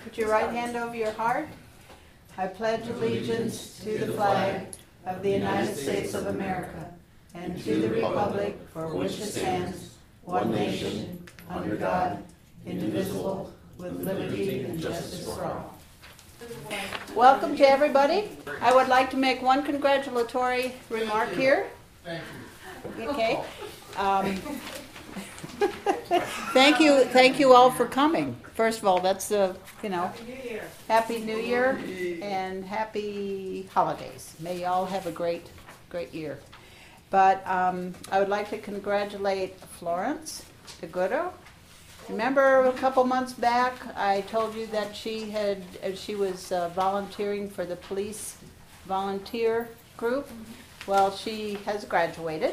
Put your right hand over your heart. I pledge allegiance to the flag of the United States of America and to the republic for which it stands, one nation, under God, indivisible, with liberty and justice for all. Welcome to everybody. I would like to make one congratulatory remark here. Thank you. Okay. Thank you all for coming. First of all, that's Happy New Year and happy holidays. May you all have a great year. But I would like to congratulate Florence Agudo. Remember a couple months back, I told you that she was volunteering for the police volunteer group. Well, she has graduated.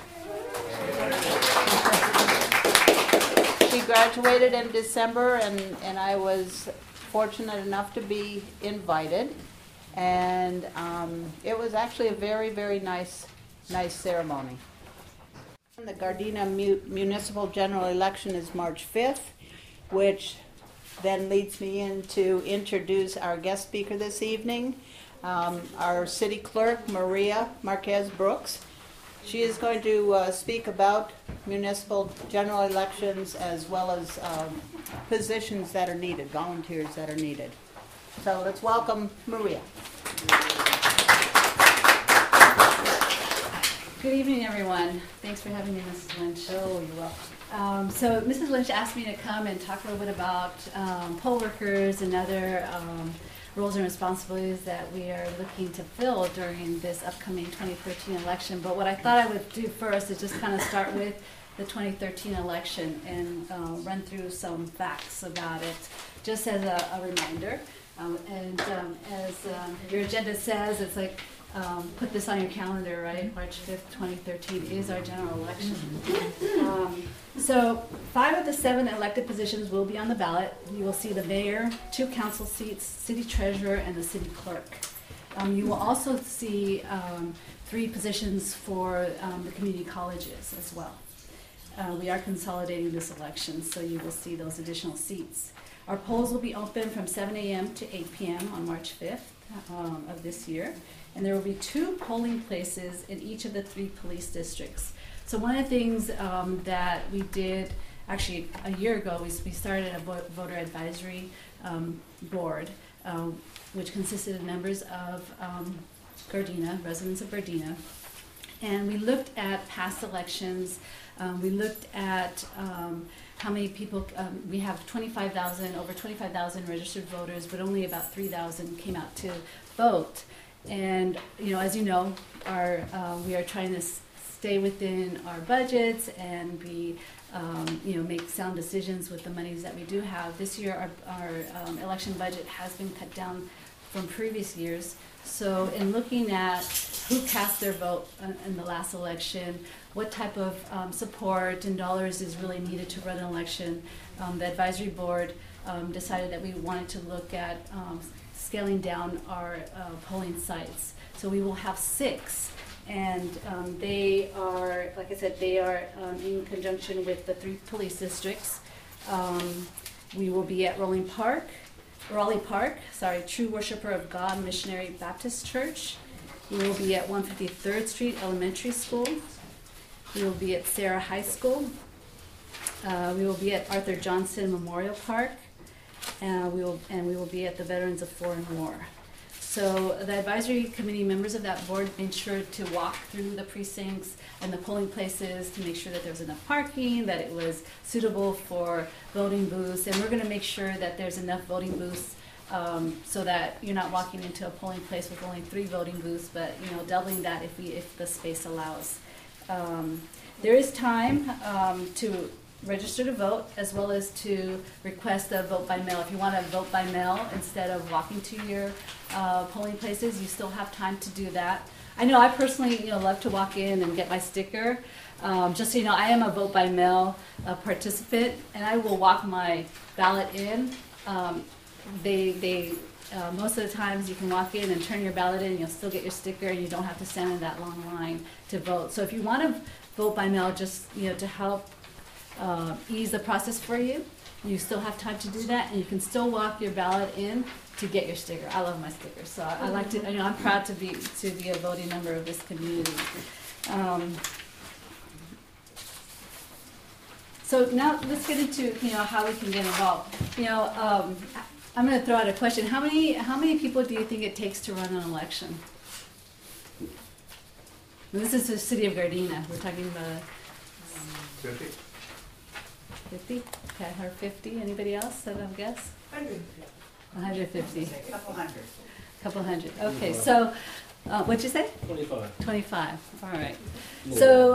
She graduated in December, and I was fortunate enough to be invited. And it was actually a very, very nice ceremony. The Gardena Municipal General Election is March 5th, which then leads me in to introduce our guest speaker this evening, our city clerk, Maria Marquez Brooks. She is going to speak about municipal general elections as well as positions that are needed, volunteers that are needed. So let's welcome Maria. Good evening, everyone. Thanks for having me, Mrs. Lynch. Oh, you're welcome. So Mrs. Lynch asked me to come and talk a little bit about poll workers and other roles and responsibilities that we are looking to fill during this upcoming 2013 election. But what I thought I would do first is just kind of start with the 2013 election and run through some facts about it, just as a reminder. As your agenda says, it's like, put this on your calendar, right? March 5th, 2013 is our general election. So 5 of the 7 elected positions will be on the ballot. You will see the mayor, 2 council seats, city treasurer, and the city clerk. You will also see 3 positions for the community colleges as well. We are consolidating this election, so you will see those additional seats. Our polls will be open from 7 a.m. to 8 p.m. on March 5th of this year. And there will be 2 polling places in each of the 3 police districts. So one of the things that we did, actually a year ago, we started a voter advisory board, which consisted of members of Gardena, residents of Gardena. And we looked at past elections. We looked at how many people, we have over 25,000 registered voters, but only about 3,000 came out to vote. And as you know, we are trying to stay within our budgets and be, make sound decisions with the monies that we do have. This year, our election budget has been cut down from previous years. So in looking at who cast their vote in the last election, what type of support and dollars is really needed to run an election, the advisory board decided that we wanted to look at scaling down our polling sites. So we will have 6, and they are, like I said, they are in conjunction with the 3 police districts. We will be at Raleigh Park, True Worshiper of God Missionary Baptist Church. We will be at 153rd Street Elementary School. We will be at Sarah High School. We will be at Arthur Johnson Memorial Park. We will be at the Veterans of Foreign War. So the advisory committee members of that board made sure to walk through the precincts and the polling places to make sure that there was enough parking, that it was suitable for voting booths, and we're going to make sure that there's enough voting booths so that you're not walking into a polling place with only 3 voting booths, but doubling that if the space allows. There is time to register to vote, as well as to request a vote by mail. If you want to vote by mail instead of walking to your polling places, you still have time to do that. I know I personally love to walk in and get my sticker. Just so you know, I am a vote by mail participant, and I will walk my ballot in. Most of the times you can walk in and turn your ballot in, you'll still get your sticker, and you don't have to stand in that long line to vote. So if you want to vote by mail, just to help ease the process for you, You still have time to do that, and you can still walk your ballot in to get your sticker. I love my sticker, so I like to. You know, I'm proud to be a voting member of this community. So now let's get into how we can get involved. I'm going to throw out a question. How many people do you think it takes to run an election? This is the city of Gardena. We're talking about 50? 50? Okay, or 50. Anybody else that have guessed? 150. A couple hundred. Couple hundred. Okay, so what'd you say? 25. 25. All right. So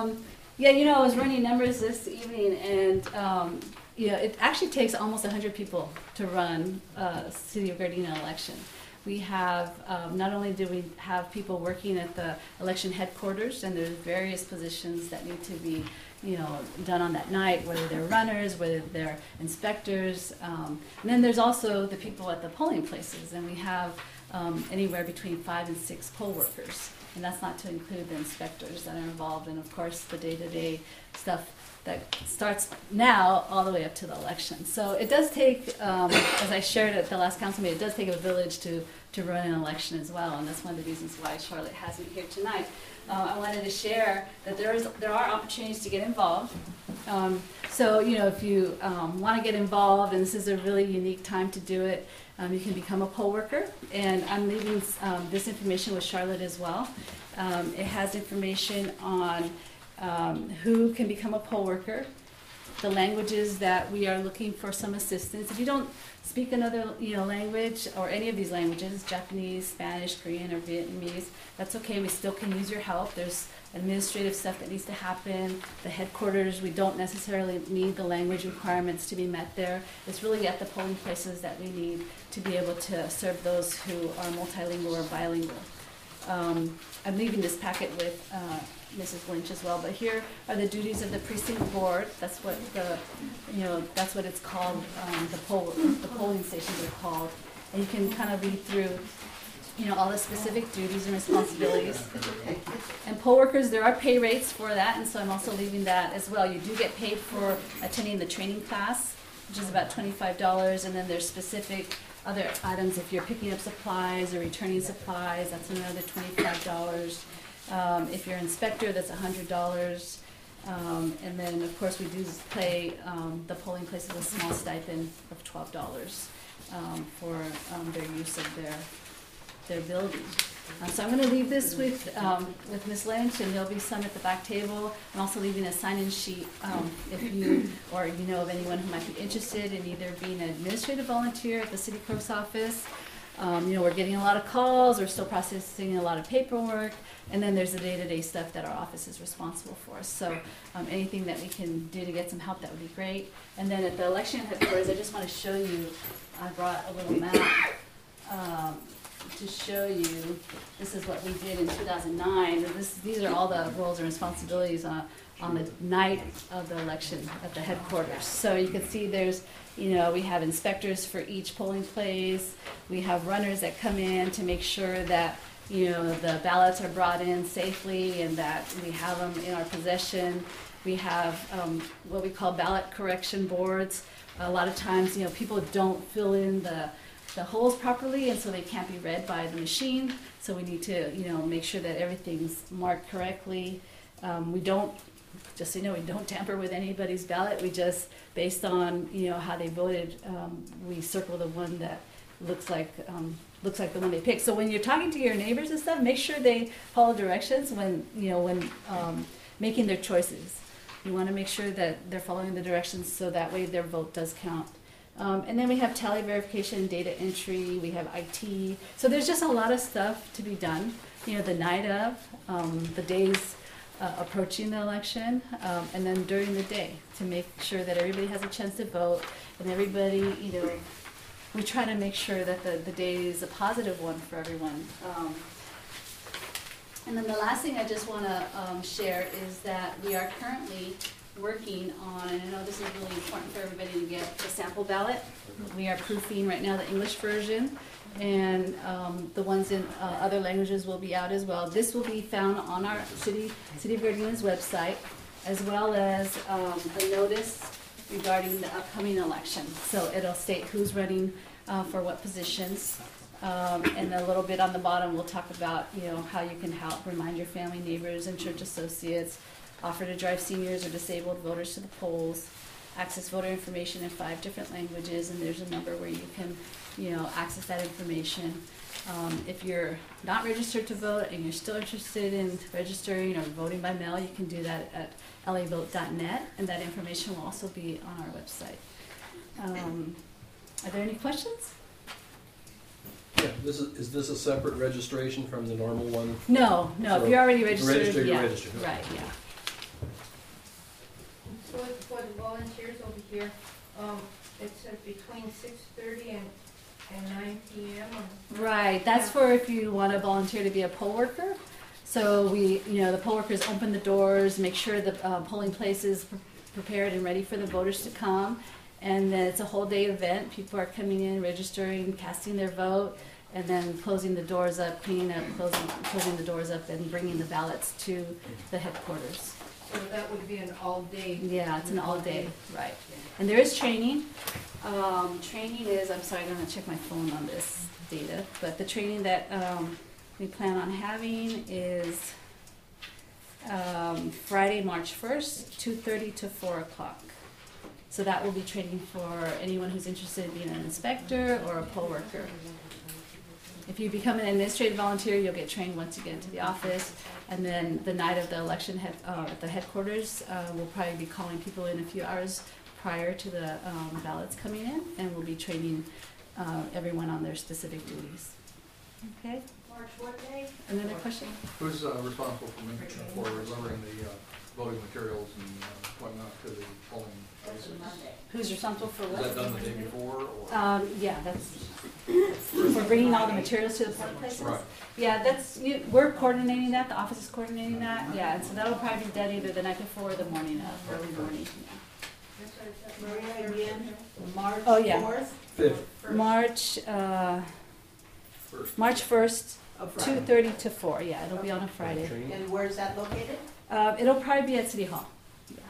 I was running numbers this evening, and it actually takes almost 100 people to run a City of Gardena election. We have, not only do we have people working at the election headquarters, and there's various positions that need to be, done on that night, whether they're runners, whether they're inspectors, and then there's also the people at the polling places, and we have anywhere between 5 and 6 poll workers, and that's not to include the inspectors that are involved, and of course the day-to-day stuff that starts now all the way up to the election. So it does take, as I shared at the last council meeting, it does take a village to run an election as well, and that's one of the reasons why Charlotte has me here tonight. I wanted to share that there are opportunities to get involved. So if you want to get involved, and this is a really unique time to do it, you can become a poll worker, and I'm leaving this information with Charlotte as well. It has information on who can become a poll worker, the languages that we are looking for some assistance. If you don't speak another language or any of these languages, Japanese, Spanish, Korean, or Vietnamese, that's okay. We still can use your help. There's administrative stuff that needs to happen. The headquarters, we don't necessarily need the language requirements to be met there. It's really at the polling places that we need to be able to serve those who are multilingual or bilingual. I'm leaving this packet with Mrs. Lynch as well, but here are the duties of the precinct board. That's what that's what it's called. The polling stations are called, and you can kind of read through, all the specific duties and responsibilities. And poll workers, there are pay rates for that, and so I'm also leaving that as well. You do get paid for attending the training class, which is about $25, and then there's specific other items. If you're picking up supplies or returning supplies, that's another $25. If you're an inspector, that's $100. And then, of course, we do pay the polling places a small stipend of $12 for their use of their building. So I'm going to leave this with Ms. Lynch, and there'll be some at the back table. I'm also leaving a sign-in sheet if you or you know of anyone who might be interested in either being an administrative volunteer at the city clerk's office. We're getting a lot of calls, we're still processing a lot of paperwork, and then there's the day-to-day stuff that our office is responsible for. So anything that we can do to get some help, that would be great. And then at the election headquarters, I just want to show you, I brought a little map to show you, this is what we did in 2009. These are all the roles and responsibilities on the night of the election at the headquarters. So you can see there's, we have inspectors for each polling place. We have runners that come in to make sure that, the ballots are brought in safely and that we have them in our possession. We have what we call ballot correction boards. A lot of times, people don't fill in the holes properly, and so they can't be read by the machine. So we need to, make sure that everything's marked correctly. We don't, just so you know, we don't tamper with anybody's ballot. We just, based on how they voted, we circle the one that looks like the one they picked. So when you're talking to your neighbors and stuff, make sure they follow directions when making their choices. You want to make sure that they're following the directions so that way their vote does count. And then we have tally verification, data entry, we have IT. So there's just a lot of stuff to be done, the night of, the days approaching the election, and then during the day to make sure that everybody has a chance to vote, and everybody, we try to make sure that the day is a positive one for everyone. And then the last thing I just want to share is that we are currently working on, and I know this is really important for everybody to get the sample ballot. We are proofing right now the English version, and the ones in other languages will be out as well. This will be found on our City of Gardena's website, as well as a notice regarding the upcoming election. So it'll state who's running for what positions. And a little bit on the bottom, we'll talk about, how you can help remind your family, neighbors, and church associates, offer to drive seniors or disabled voters to the polls, access voter information in 5 different languages, and there's a number where you can, access that information. If you're not registered to vote and you're still interested in registering or voting by mail, you can do that at lavote.net, and that information will also be on our website. Are there any questions? Yeah, is this a separate registration from the normal one? No, So if you're already if registered, you're registered, you're yeah, registered. right, yeah. So for the volunteers over here, it says between 6:30 and 9 p.m. Right, that's for if you want to volunteer to be a poll worker. So the poll workers open the doors, make sure the polling place is prepared and ready for the voters to come. And then it's a whole day event. People are coming in, registering, casting their vote, and then closing the doors up, cleaning up, closing the doors up, and bringing the ballots to the headquarters. So that would be an all-day. Yeah, it's an all-day, right. And there is training. Training is, I'm sorry, I'm going to check my phone on this data, but the training that we plan on having is Friday, March 1st, 2:30 to 4 o'clock. So that will be training for anyone who's interested in being an inspector or a poll worker. If you become an administrative volunteer, you'll get trained once you get into the office. And then the night of the election at the headquarters, we'll probably be calling people in a few hours prior to the ballots coming in, and we'll be training everyone on their specific duties. Okay? March what day? Another question? Who's responsible for delivering the voting materials and whatnot to the polling places? Who's responsible for Is what? that done the day before, or? Yeah, that's for bringing all the materials to the polling places. Right. Yeah, we're coordinating that. The office is coordinating that. Yeah, and so that'll probably be done either the night before or the morning of, early morning. Maria, again, March Oh, yeah. 4th? 5th. March 1st, Of Friday. 2:30 to 4. Yeah, it'll be on a Friday. Training. And where's that located? It'll probably be at City Hall. Yeah.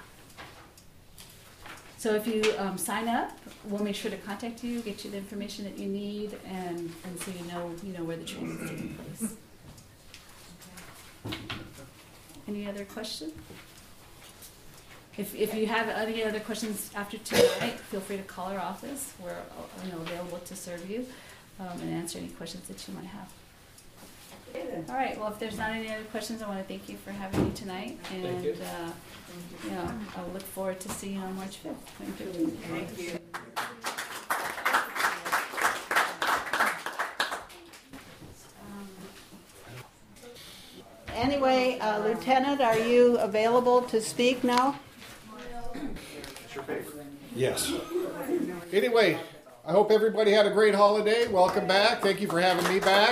So if you sign up, we'll make sure to contact you, get you the information that you need, and so you know where the training is taking place. Any other questions? If you have any other questions after tonight, feel free to call our office. We're available to serve you and answer any questions that you might have. All right, well, if there's not any other questions, I want to thank you for having me tonight. And, Thank you. I'll look forward to seeing you on March 5th, 2015. Thank you. Anyway, Lieutenant, are you available to speak now? Yes. Anyway, I hope everybody had a great holiday. Welcome back. Thank you for having me back.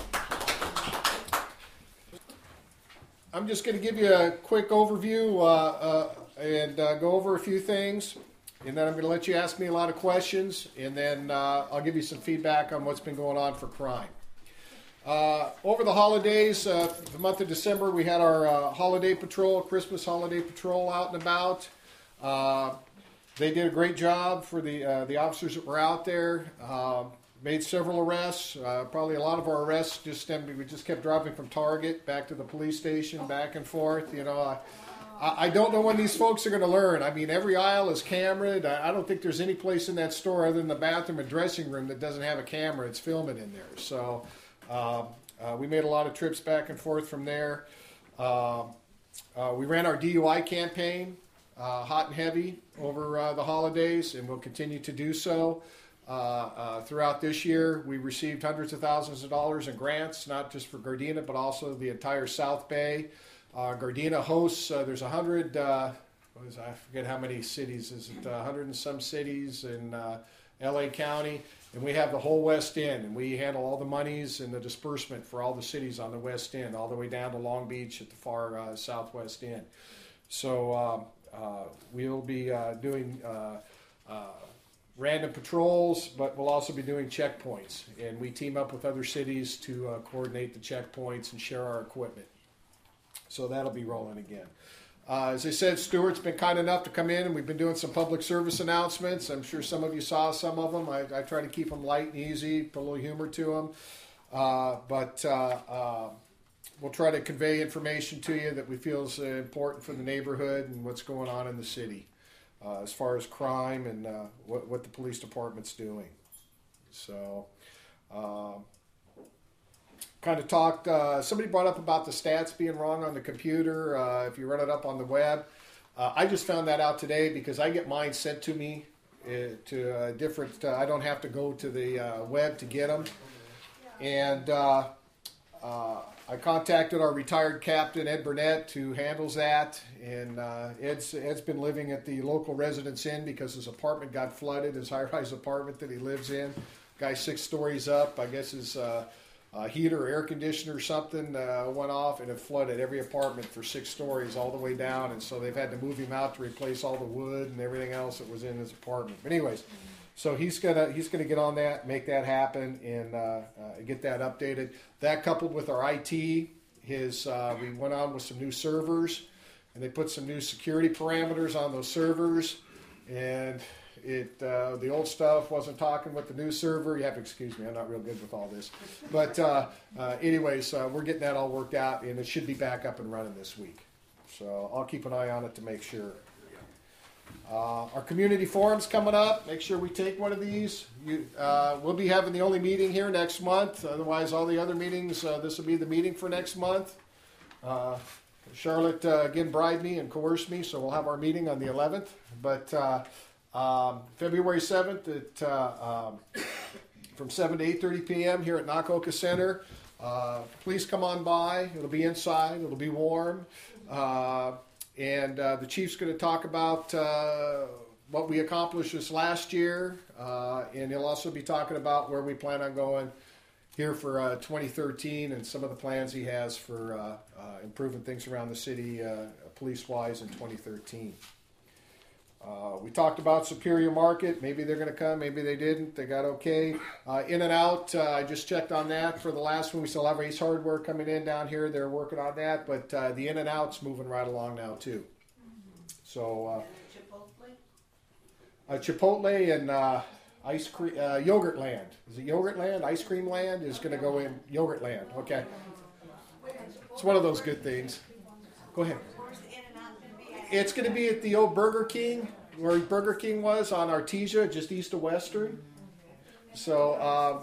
I'm just going to give you a quick overview and go over a few things. And then I'm going to let you ask me a lot of questions. And then I'll give you some feedback on what's been going on for crime. Over the holidays, the month of December, we had our holiday patrol, Christmas holiday patrol out and about. They did a great job for the officers that were out there. Made several arrests. Probably a lot of our arrests we just kept driving from Target back to the police station, back and forth. I don't know when these folks are going to learn. I mean, every aisle is cameraed. I don't think there's any place in that store other than the bathroom and dressing room that doesn't have a camera. It's filming in there. So we made a lot of trips back and forth from there. We ran our DUI campaign hot and heavy over the holidays, and we'll continue to do so. Throughout this year, we received hundreds of thousands of dollars in grants, not just for Gardena, but also the entire South Bay. Gardena hosts, there's 100, I forget how many cities, is it 100 and some cities in LA County, and we have the whole West End, and we handle all the monies and the disbursement for all the cities on the West End, all the way down to Long Beach at the far southwest end. So we'll be doing random patrols, but we'll also be doing checkpoints, and we team up with other cities to coordinate the checkpoints and share our equipment. So that'll be rolling again. As I said, Stuart's been kind enough to come in, and we've been doing some public service announcements. I'm sure some of you saw some of them. I try to keep them light and easy, put a little humor to them. But we'll try to convey information to you that we feel is important for the neighborhood and what's going on in the city as far as crime and what the police department's doing. So, kind of talked, somebody brought up about the stats being wrong on the computer if you run it up on the web. I just found that out today because I get mine sent to me to different, I don't have to go to the web to get them. And I contacted our retired captain, Ed Burnett, who handles that. And Ed's been living at the local residence inn because his apartment got flooded, his high-rise apartment that he lives in. Guy 6 stories up, I guess his heater or air conditioner or something went off, and it flooded every apartment for 6 stories all the way down. And so they've had to move him out to replace all the wood and everything else that was in his apartment. But anyways, so he's gonna get on that, make that happen, and get that updated. That coupled with our IT, we went on with some new servers, and they put some new security parameters on those servers, and the old stuff wasn't talking with the new server. You have to excuse me, I'm not real good with all this. But anyways, we're getting that all worked out, and it should be back up and running this week. So I'll keep an eye on it to make sure. Our community forum's coming up. Make sure we take one of these. We'll be having the only meeting here next month. Otherwise, all the other meetings, this will be the meeting for next month. Charlotte, again, bribed me and coerced me, so we'll have our meeting on the 11th. But February 7th from 7 to 8:30 p.m. here at Nakoka Center. Please come on by. It'll be inside. It'll be warm. And the chief's going to talk about what we accomplished this last year. And he'll also be talking about where we plan on going here for 2013 and some of the plans he has for improving things around the city police-wise in 2013. We talked about Superior Market. Maybe they're going to come. Maybe they didn't. They got okay. In and Out, I just checked on that for the last one. We still have Ace Hardware coming in down here. They're working on that. But the In and Out's moving right along now, too. So Chipotle and ice cream, Yogurt Land. Is it Yogurt Land? Ice Cream Land is going to go in Yogurt Land. Okay. It's one of those good things. Go ahead. It's going to be at the old Burger King, where Burger King was on Artesia, just east of Western. So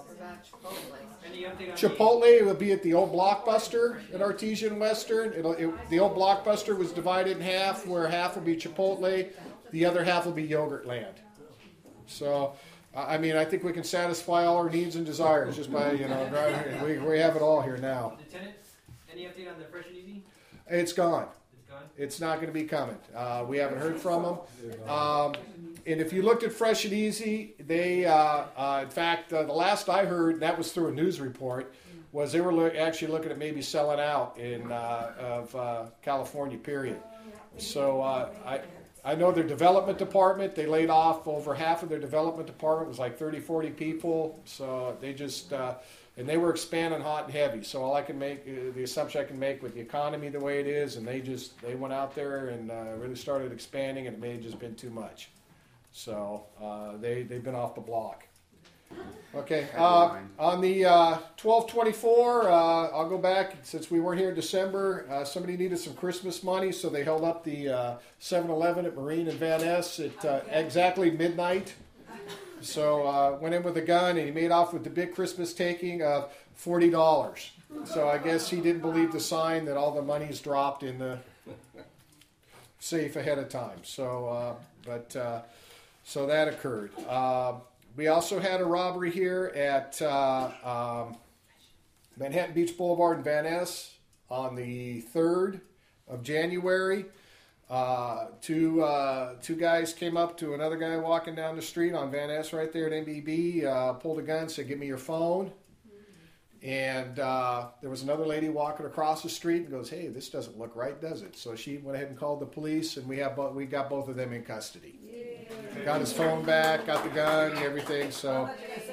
Chipotle will be at the old Blockbuster at Artesia and Western. The old Blockbuster was divided in half, where half will be Chipotle, the other half will be Yogurt Land. So, I mean, I think we can satisfy all our needs and desires just by, driving. We have it all here now. Lieutenant, any update on the Fresh and Easy? It's gone. It's not going to be coming. We haven't heard from them. And if you looked at Fresh and Easy, they, in fact, the last I heard, and that was through a news report, was they were actually looking at maybe selling out of California, period. So I know their development department, they laid off over half of their development department. It was like 30, 40 people. So they just... and they were expanding hot and heavy. So all I can make, the assumption I can make with the economy the way it is, and they went out there and really started expanding, and it may have just been too much. So they've been off the block. Okay, on the 12/24, I'll go back. Since we weren't here in December, somebody needed some Christmas money, so they held up the 7-Eleven at Marine and Van Ness at exactly midnight. So went in with a gun, and he made off with the big Christmas taking of $40. So I guess he didn't believe the sign that all the money's dropped in the safe ahead of time. So, so that occurred. We also had a robbery here at Manhattan Beach Boulevard in Van Ness on the 3rd of January. Two guys came up to another guy walking down the street on Van Ness right there at MBB, pulled a gun, said, "Give me your phone." And there was another lady walking across the street and goes, "Hey, this doesn't look right, does it?" So she went ahead and called the police, and we got both of them in custody. Got his phone back, got the gun, everything. So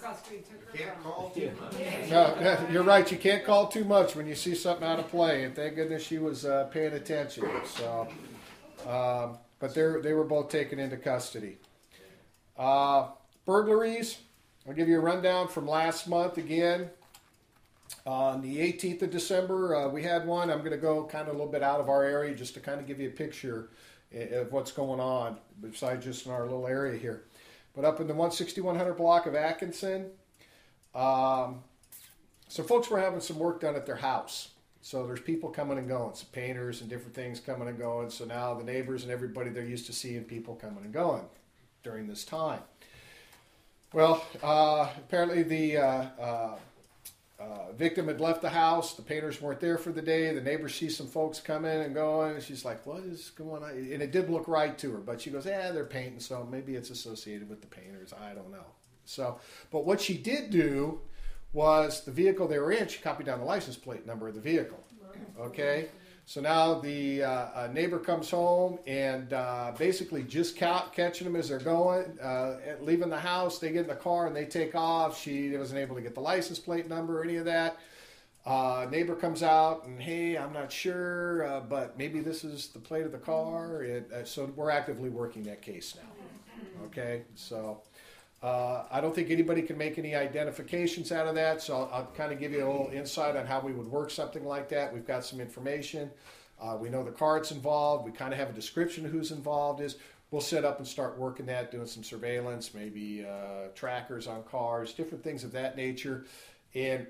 custody, took her Can't from. call too much. No, you're right. You can't call too much when you see something out of play. And thank goodness she was paying attention. So, but they were both taken into custody. Burglaries. I'll give you a rundown from last month again. On the 18th of December, we had one. I'm going to go kind of a little bit out of our area just to kind of give you a picture of what's going on, besides just in our little area here. But up in the 16100 block of Atkinson, some folks were having some work done at their house. So there's people coming and going, some painters and different things coming and going. So now the neighbors and everybody, they're used to seeing people coming and going during this time. Well, apparently the victim had left the house. The painters weren't there for the day. The neighbors see some folks coming and going. And she's like, what is going on? And it did look right to her. But she goes, yeah, they're painting, so maybe it's associated with the painters. I don't know. So, but what she did do was the vehicle they were in, she copied down the license plate number of the vehicle. Okay? So now the neighbor comes home and basically just catching them as they're going, leaving the house. They get in the car and they take off. She wasn't able to get the license plate number or any of that. Neighbor comes out and, hey, I'm not sure, but maybe this is the plate of the car. So we're actively working that case now. Okay, so I don't think anybody can make any identifications out of that, so I'll kind of give you a little insight on how we would work something like that. We've got some information. We know the car that's involved. We kind of have a description of who's involved is. We'll set up and start working that, doing some surveillance, maybe trackers on cars, different things of that nature. And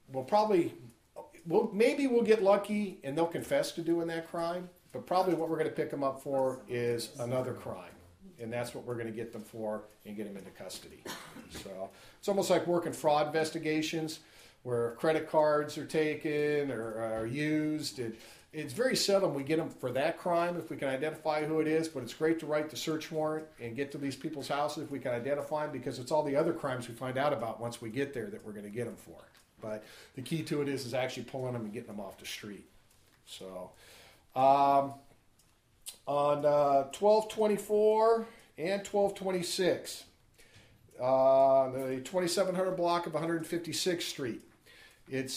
maybe we'll get lucky and they'll confess to doing that crime, but probably what we're going to pick them up for is another crime. And that's what we're going to get them for and get them into custody. So it's almost like working fraud investigations where credit cards are taken or are used. It's very seldom we get them for that crime if we can identify who it is, but it's great to write the search warrant and get to these people's houses if we can identify them, because it's all the other crimes we find out about once we get there that we're going to get them for. But the key to it is actually pulling them and getting them off the street. So on 1224 and 1226, the 2700 block of 156th Street. It's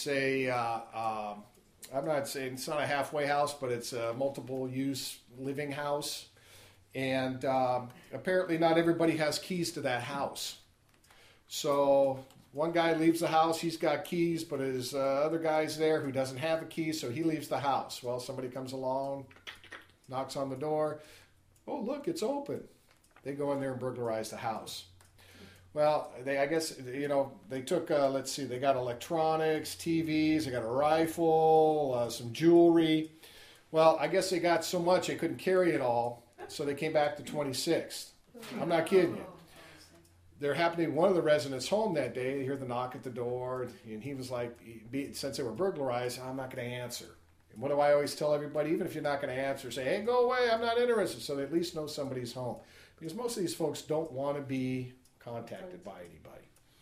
I'm not saying it's not a halfway house, but it's a multiple use living house. And apparently not everybody has keys to that house. So one guy leaves the house, he's got keys, but his other guy's there who doesn't have a key, so he leaves the house. Well, somebody comes along, knocks on the door. Oh, look, it's open. They go in there and burglarize the house. Well, I guess, they took, they got electronics, TVs, they got a rifle, some jewelry. Well, I guess they got so much they couldn't carry it all, so they came back to 26th. I'm not kidding you. They're happening one of the residents home that day. They hear the knock at the door, and he was like, since they were burglarized, I'm not going to answer. And what do I always tell everybody? Even if you're not going to answer, say, hey, go away, I'm not interested, so they at least know somebody's home. Because most of these folks don't want to be contacted by anybody.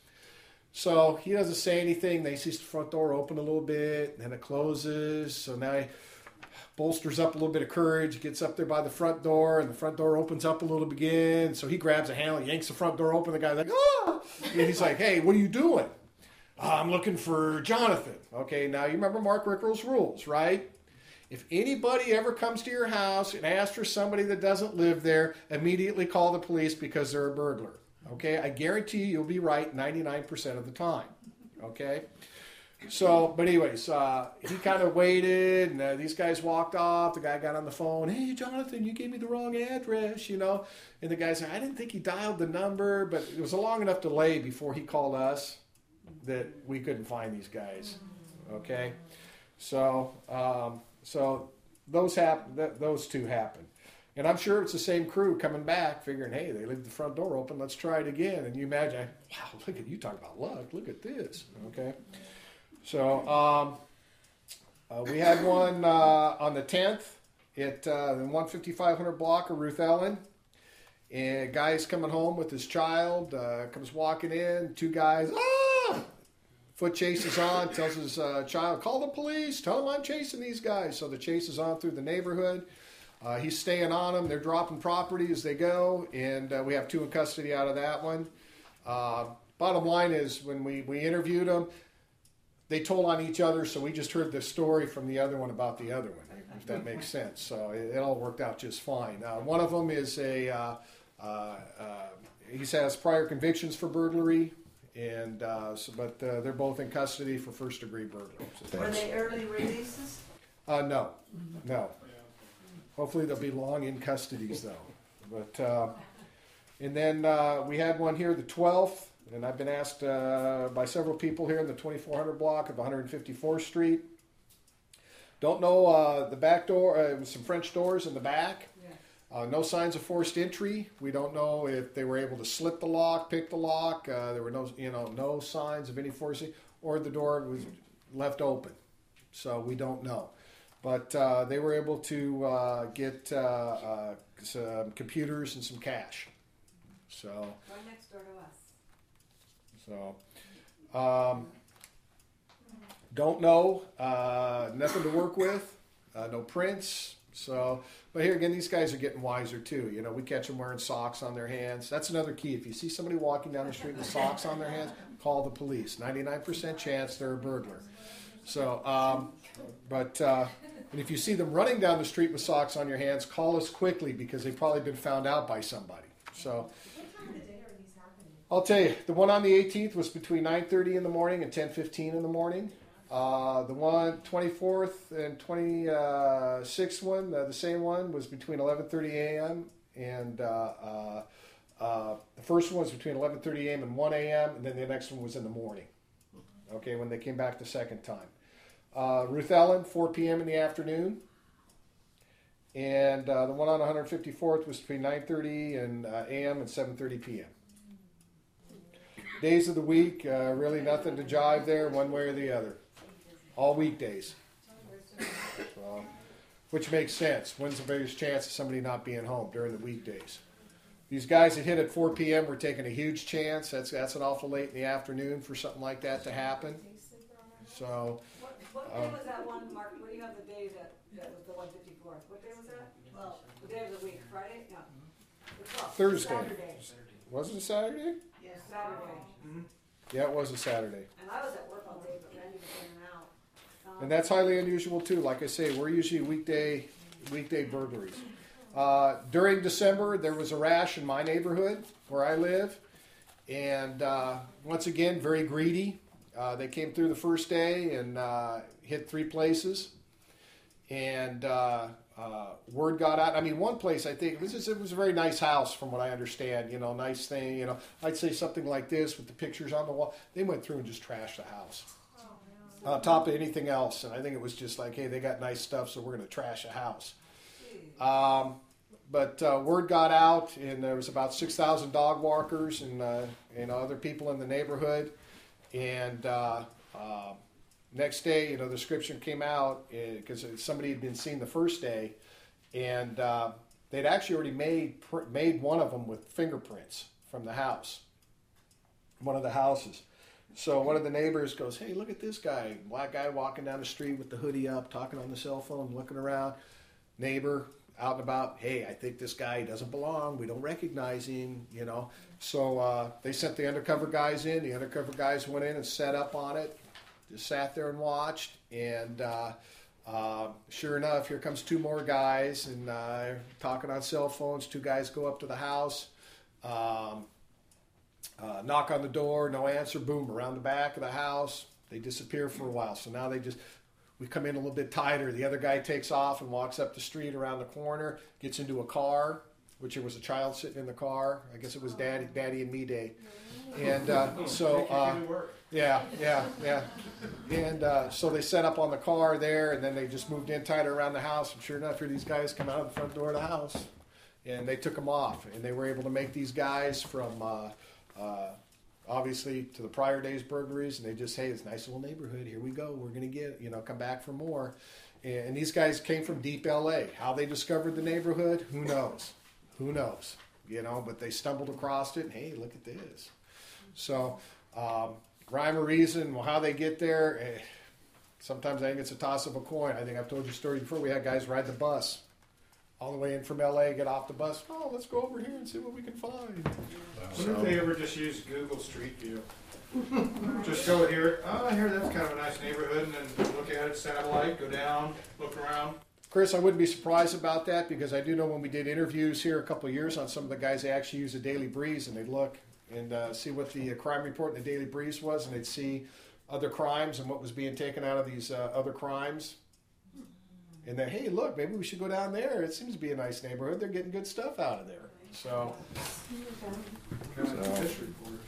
So he doesn't say anything. They see the front door open a little bit, and then it closes. So now he bolsters up a little bit of courage, gets up there by the front door, and the front door opens up a little bit again. So he grabs a handle, yanks the front door open. The guy's like, ah! And he's like, hey, what are you doing? I'm looking for Jonathan. Okay, now you remember Mark Rickrell's rules, right? If anybody ever comes to your house and asks for somebody that doesn't live there, immediately call the police because they're a burglar. Okay, I guarantee you'll be right 99% of the time. Okay, so, but anyways, he kind of waited, and these guys walked off. The guy got on the phone. Hey, Jonathan, you gave me the wrong address, And the guy said, I didn't think he dialed the number, but it was a long enough delay before he called us that we couldn't find these guys. Okay, so those two happened. And I'm sure it's the same crew coming back, figuring, hey, they leave the front door open, let's try it again. And you imagine, wow, look at you, talk about luck, look at this, okay? So we had one on the 10th at the 15500 block of Ruth Ellen. And a guy's coming home with his child, comes walking in, two guys, foot chase is on, tells his child, call the police, tell them I'm chasing these guys. So the chase is on through the neighborhood. He's staying on them. They're dropping property as they go, and we have two in custody out of that one. bottom line is when we interviewed them, they told on each other, so we just heard the story from the other one about the other one, if that makes sense. So it all worked out just fine. One of them is he has prior convictions for burglary, and but they're both in custody for first-degree burglary. Were they early releases? No. Hopefully they'll be long in custodies though. But and then we had one here the 12th, and I've been asked by several people here in the 2400 block of 154th Street. Don't know the back door. Some French doors in the back. No signs of forced entry. We don't know if they were able to slip the lock, pick the lock. There were no signs of any forcing, or the door was left open. So we don't know. But they were able to get some computers and some cash. So. Right next door to us. So. Don't know. Nothing to work with. No prints. So. But here again, these guys are getting wiser too. You know, we catch them wearing socks on their hands. That's another key. If you see somebody walking down the street with socks on their hands, call the police. 99% chance they're a burglar. So, and if you see them running down the street with socks on your hands, call us quickly because they've probably been found out by somebody. So, What time of the day are these happening? I'll tell you, the one on the 18th was between 9:30 in the morning and 10:15 in the morning. The one 24th and 26th one, the same one, was between 11:30 a.m. and the first one was between 11:30 a.m. and 1 a.m. and then the next one was in the morning. Okay, when they came back the second time. Ruth Ellen, 4 p.m. in the afternoon. And the one on 154th was between 9:30 and a.m. and 7:30 p.m. Days of the week, really nothing to jive there one way or the other. All weekdays. So, which makes sense. When's the biggest chance of somebody not being home during the weekdays? These guys that hit at 4 p.m. were taking a huge chance. That's an awful late in the afternoon for something like that to happen. So. What day was that one, Mark? What do you have the day that was the 154th? What day was that? Well, the day of the week. Friday? No. The 12th. Thursday. Saturday. Was it a Saturday? Yes, Saturday. Yeah, it was a Saturday. And I was at work all day, but Randy was in and out. And that's highly unusual too. Like I say, we're usually weekday burglaries. During December, there was a rash in my neighborhood where I live, and once again, very greedy. They came through the first day and hit 3 places, and word got out. I mean, one place I think it was a very nice house from what I understand. You know, nice thing. You know, I'd say something like this with the pictures on the wall. They went through and just trashed the house. On top of anything else, and I think it was just like, hey, they got nice stuff, so we're going to trash a house. But word got out, and there was about 6,000 dog walkers and other people in the neighborhood. And next day, the description came out because somebody had been seen the first day, and they'd actually already made one of them with fingerprints from the house, one of the houses. So one of the neighbors goes, hey, look at this guy, black guy walking down the street with the hoodie up, talking on the cell phone, looking around. Neighbor out and about, hey, I think this guy doesn't belong. We don't recognize him, So they sent the undercover guys in. The undercover guys went in and set up on it, just sat there and watched. And sure enough, here comes 2 more guys and talking on cell phones. 2 guys go up to the house. Knock on the door, no answer, boom, around the back of the house. They disappear for a while. So now we come in a little bit tighter. The other guy takes off and walks up the street around the corner, gets into a car, which there was a child sitting in the car. I guess it was Daddy and Me Day. And yeah. And so they set up on the car there, and then they just moved in tighter around the house. And sure enough, here these guys come out of the front door of the house. And they took them off. And they were able to make these guys from... obviously to the prior day's burglaries, and they just, hey, it's a nice little neighborhood, here we go, we're going to come back for more. And these guys came from deep LA. How they discovered the neighborhood, who knows, but they stumbled across it, and hey, look at this. So rhyme or reason, well, how they get there, sometimes I think it's a toss of a coin. I think I've told you a story before. We had guys ride the bus all the way in from LA, get off the bus. Oh, let's go over here and see what we can find. What if they ever just use Google Street View? Just go here, oh, here, that's kind of a nice neighborhood, and then look at it, satellite, go down, look around. Chris, I wouldn't be surprised about that because I do know when we did interviews here a couple of years on some of the guys, they actually use the Daily Breeze and they'd look and see what the crime report in the Daily Breeze was, and they'd see other crimes and what was being taken out of these other crimes. And then, hey, look, maybe we should go down there. It seems to be a nice neighborhood. They're getting good stuff out of there. So, Kind of like a fish reporter.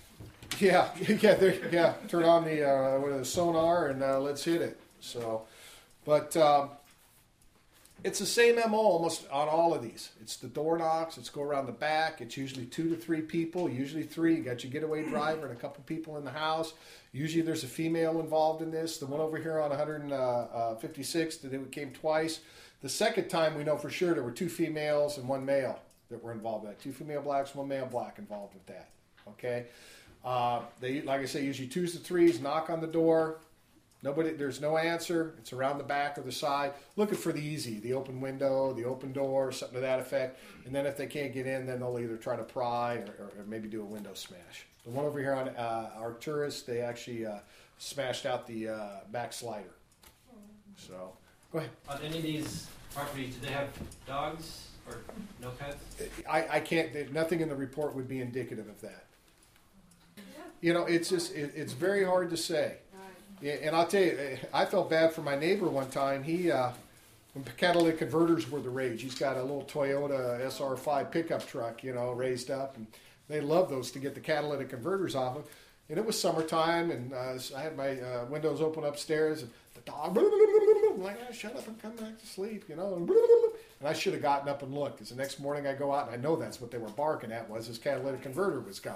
yeah. Turn on the sonar and let's hit it. So, but it's the same MO almost on all of these. It's the door knocks. It's go around the back. It's usually 2 to 3 people. Usually 3. You got your getaway driver and a couple people in the house. Usually there's a female involved in this. The one over here on 156 that it came twice. The second time we know for sure there were 2 females and 1 male that were involved in that. 2 female blacks, 1 male black involved with that. Okay. They, like I say, usually 2s to 3s, knock on the door. There's no answer. It's around the back or the side, looking for the easy, the open window, the open door, something to that effect. And then if they can't get in, then they'll either try to pry or maybe do a window smash. The one over here on Arcturus, they actually smashed out the back slider. So, go ahead. On any of these properties, do they have dogs or no pets? I can't, nothing in the report would be indicative of that. You know, it's just, it's very hard to say. Yeah, and I'll tell you, I felt bad for my neighbor one time. He, when catalytic converters were the rage, he's got a little Toyota SR5 pickup truck, raised up, and they love those to get the catalytic converters off of. And it was summertime, and I had my windows open upstairs, and the dog, I'm like, shut up and come back to sleep, And I should have gotten up and looked, because the next morning I go out, and I know that's what they were barking at, was his catalytic converter was gone.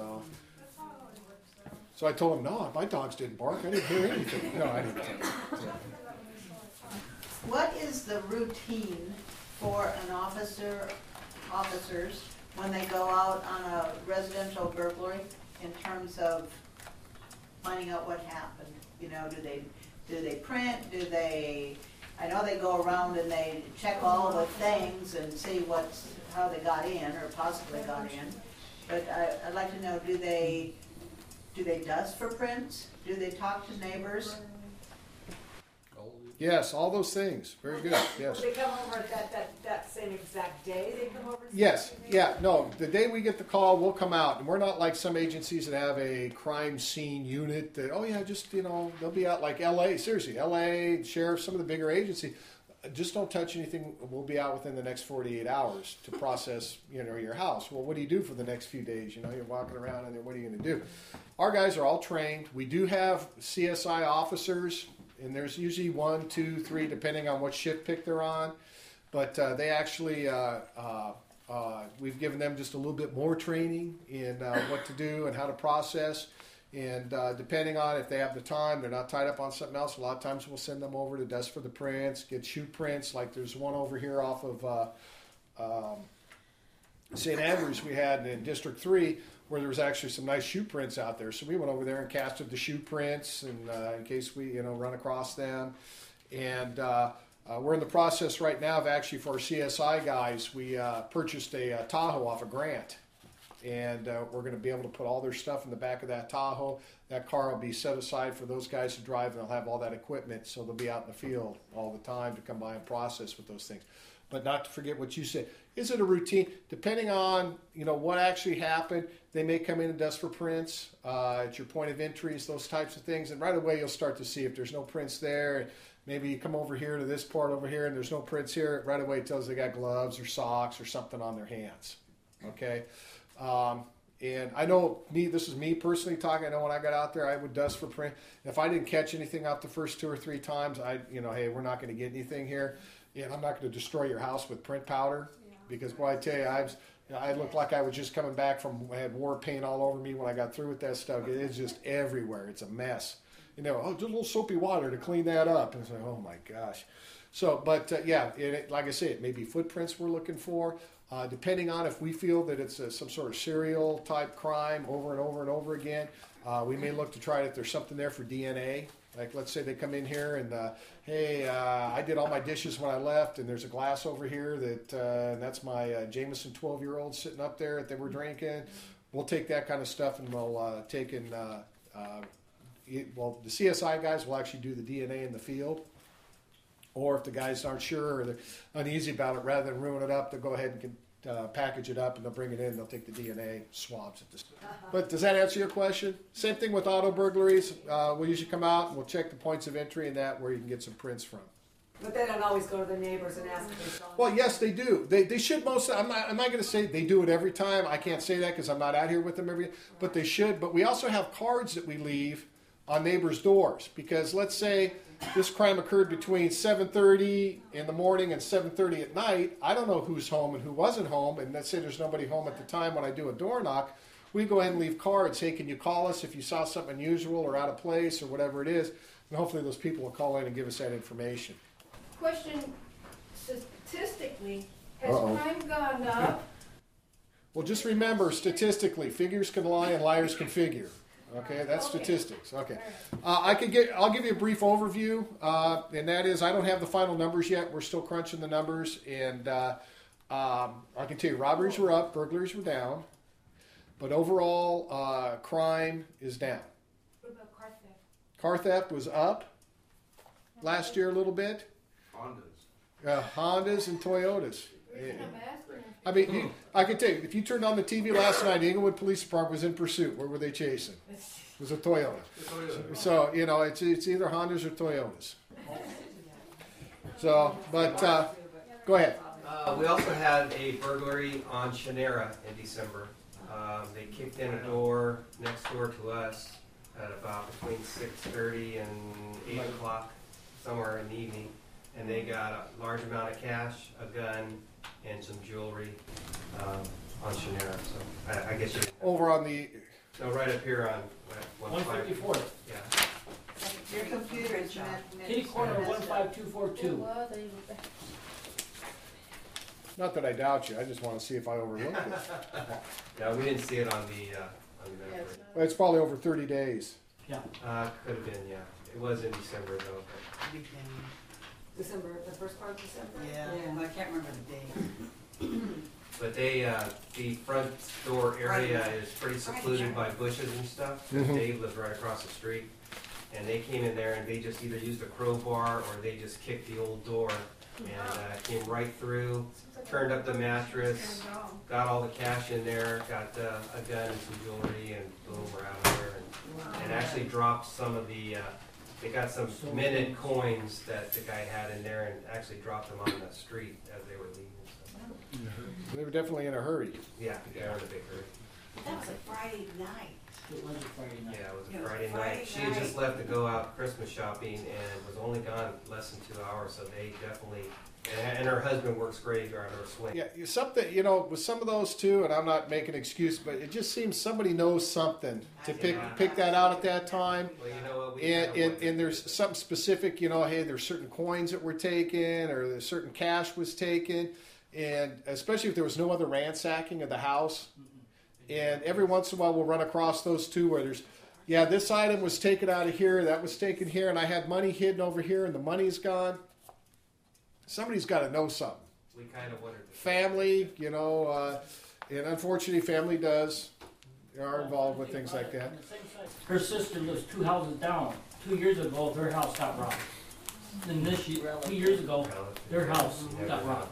So I told him, no, my dogs didn't bark. I didn't hear anything. No, I didn't. What is the routine for an officers when they go out on a residential burglary in terms of finding out what happened? Do they print? I know they go around and they check all the things and see how they got in or possibly got in. But I'd like to know, do they dust for prints? Do they talk to neighbors? Yes, all those things. Very good. Yes. They come over that same exact day they come over? Yes. Yeah. No. The day we get the call, we'll come out, and we're not like some agencies that have a crime scene unit. That they'll be out like L.A. Seriously, L.A. Sheriff, some of the bigger agencies. Just don't touch anything. We'll be out within the next 48 hours to process, your house. Well, what do you do for the next few days? You're walking around and what are you going to do? Our guys are all trained. We do have CSI officers, and there's usually 1, 2, 3, depending on what shift pick they're on. But they actually, we've given them just a little bit more training in what to do and how to process. And depending on if they have the time, they're not tied up on something else. A lot of times we'll send them over to dust for the prints, get shoe prints. Like there's one over here off of St. Andrews we had in District 3 where there was actually some nice shoe prints out there. So we went over there and casted the shoe prints and in case we run across them. And we're in the process right now of actually for our CSI guys, we purchased a Tahoe off of Grant. And we're going to be able to put all their stuff in the back of that Tahoe. That car will be set aside for those guys to drive, and they'll have all that equipment, so they'll be out in the field all the time to come by and process with those things. But not to forget what you said. Is it a routine? Depending on what actually happened, they may come in and dust for prints at your point of entries, those types of things. And right away you'll start to see if there's no prints there. Maybe you come over here to this part over here, and there's no prints here. Right away it tells they got gloves or socks or something on their hands. Okay. And I know this is me personally talking. I know when I got out there, I would dust for print. If I didn't catch anything out the first 2 or 3 times, hey, we're not going to get anything here. And I'm not going to destroy your house with print powder because, boy, I tell you, I looked like I was just coming back I had war paint all over me when I got through with that stuff. It's just everywhere. It's a mess. Just a little soapy water to clean that up. And it's like, oh my gosh. So, but like I say, it may be footprints we're looking for. Depending on if we feel that it's some sort of serial type crime over and over and over again, We may look to try it if there's something there for DNA. Like, let's say they come in here and, hey, I did all my dishes when I left, and there's a glass over here and that's my Jameson 12-year-old sitting up there that they were drinking. We'll take that kind of stuff and we'll take in, well, the CSI guys will actually do the DNA in the field. Or if the guys aren't sure or they're uneasy about it, rather than ruin it up, they'll go ahead and package it up and they'll bring it in. They'll take the DNA swabs at this. But does that answer your question? Same thing with auto burglaries. We'll usually come out and we'll check the points of entry and that where you can get some prints from. But they don't always go to the neighbors and ask if they saw them. Well, yes, they do. They should most. I'm not going to say they do it every time. I can't say that because I'm not out here with them every. But they should. But we also have cards that we leave on neighbors' doors because let's say this crime occurred between 7:30 in the morning and 7:30 at night. I don't know who's home and who wasn't home. And let's say there's nobody home at the time when I do a door knock. We go ahead and leave cards. Hey, can you call us if you saw something unusual or out of place or whatever it is? And hopefully those people will call in and give us that information. Question, statistically, has Uh-oh. crime gone up? Well, just remember, statistically, figures can lie and liars can figure. Okay, that's statistics. Okay, I'll give you a brief overview, and that is, I don't have the final numbers yet. We're still crunching the numbers, and I can tell you, robberies were up, burglaries were down, but overall, crime is down. What about car theft? Car theft was up last year a little bit. Hondas and Toyotas. Reason I'm asking I mean, I can tell you, if you turned on the TV last night, the Inglewood Police Department was in pursuit. What were they chasing? It was a Toyota. So, you know, it's either Hondas or Toyotas. So, but go ahead. We also had a burglary on Shanera in December. They kicked in a door next door to us at about between 6:30 and 8 o'clock, somewhere in the evening. And they got a large amount of cash, a gun, and some jewelry on Shanera. So I guess you... Over on the... No, right up here on 154. Yeah. Your computer is not. Kitty corner 15242. Not that I doubt you. I just want to see if I overlooked it. No, we didn't see it on the map. Well, it's probably over 30 days. Yeah. Could have been, yeah. It was in December, though. December, the first part of December? Yeah, I can't remember the date. But they, the front door area is pretty secluded by bushes and stuff. 'Cause Dave lives right across the street. And they came in there and they just either used a crowbar or they just kicked the old door and came right through, turned up the mattress, got all the cash in there, got a gun and some jewelry, and boom, we're out of there. And actually dropped some of the, they got some minted coins that the guy had in there and actually dropped them on the street as they were leaving. So, They were definitely in a hurry. yeah, they're in a big hurry. That was a Friday night. It was a Friday night. Yeah, it was It a was Friday Friday night. She had night. just left to go out Christmas shopping and was only gone less than 2 hours, so they definitely, and her husband works graveyard or swing. Yeah, something, you know, with some of those too, and I'm not making an excuse, but it just seems somebody knows something to pick that out at that time. Well, you know what, we And there's something specific, you know, hey, there's certain coins that were taken or there's certain cash was taken. And especially if there was no other ransacking of the house. And every once in a while we'll run across those two where there's, yeah, this item was taken out of here, that was taken here, and I had money hidden over here and the money's gone. Somebody's got to know something. We kind of wondered. Family, you know, and unfortunately family are involved with things like that. Her sister lives 2 houses down. 2 years ago, their house got robbed. And this year, 2 years ago, their house got robbed.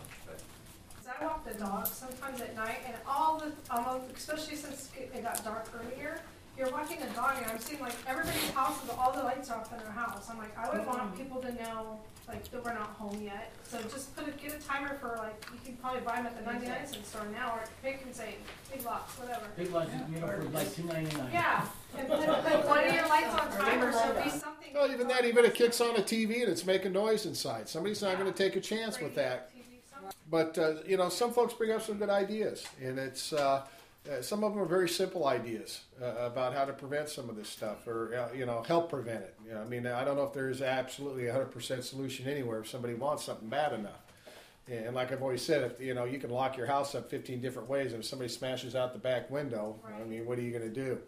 I walk the dog sometimes at night, and especially since it got dark earlier, you're walking the dog, and I'm seeing like everybody's houses, all the lights are off in their house. I'm like, I would want people to know like that we're not home yet. So just get a timer for like you can probably buy them at the 99-cent store now, or pick and say Big Lots, whatever. Big Lots, you know, for like $2.99. Yeah, and put one of your lights on timer, so it'll be something. Well, even that, even it kicks on a TV and it's making noise inside. Somebody's not going to take a chance with that. But, you know, some folks bring up some good ideas, and it's some of them are very simple ideas about how to prevent some of this stuff or, you know, help prevent it. You know, I mean, I don't know if there's absolutely a 100% solution anywhere if somebody wants something bad enough. And like I've always said, if, you know, you can lock your house up 15 different ways, and if somebody smashes out the back window, I mean, what are you going to do?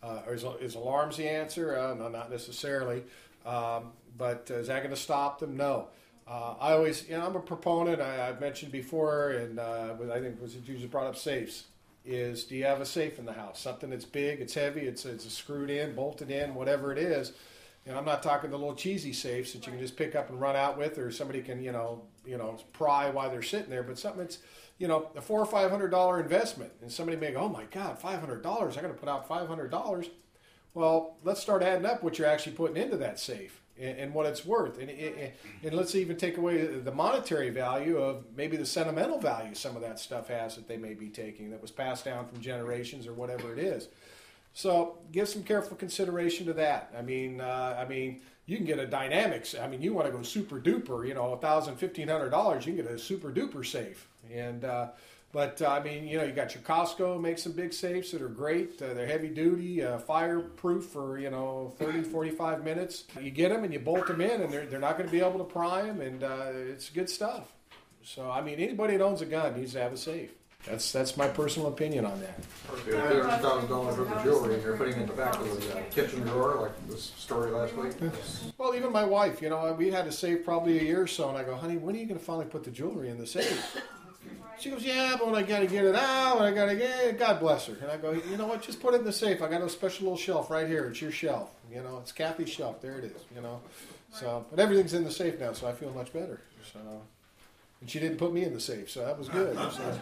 Is alarms the answer? No, not necessarily. But is that going to stop them? No. I always, I'm a proponent. I've mentioned before, and I think was it usually brought up safes. Is do you have a safe in the house? Something that's big, it's heavy, it's screwed in, bolted in, whatever it is. And I'm not talking the little cheesy safes that you can just pick up and run out with, or somebody can pry while they're sitting there. But something that's a $400 or $500 investment, and somebody may go, oh my God, $500! I'm going to put out $500. Well, let's start adding up what you're actually putting into that safe and what it's worth, and let's even take away the monetary value of maybe the sentimental value some of that stuff has that they may be taking that was passed down from generations or whatever it is. So give some careful consideration to that. I mean, you can get a Dynamics. I mean, you want to go super duper, $1,000, $1,500, you can get a super duper safe. And but I mean, you got your Costco make some big safes that are great. They're heavy duty, fireproof for 30, 45 minutes. You get them and you bolt them in, and they're not going to be able to pry them, and it's good stuff. So I mean, anybody that owns a gun needs to have a safe. That's my personal opinion on that. $2,000 worth of jewelry, and you're putting it in the back of the kitchen drawer, like this story last week. Well, even my wife, we had a safe probably a year or so, and I go, honey, when are you going to finally put the jewelry in the safe? She goes, yeah, but when I got to get it out, I got to get it, God bless her. And I go, you know what, just put it in the safe. I got a special little shelf right here. It's your shelf. It's Kathy's shelf. There it is, So, but everything's in the safe now, so I feel much better. So, and she didn't put me in the safe, so that was good.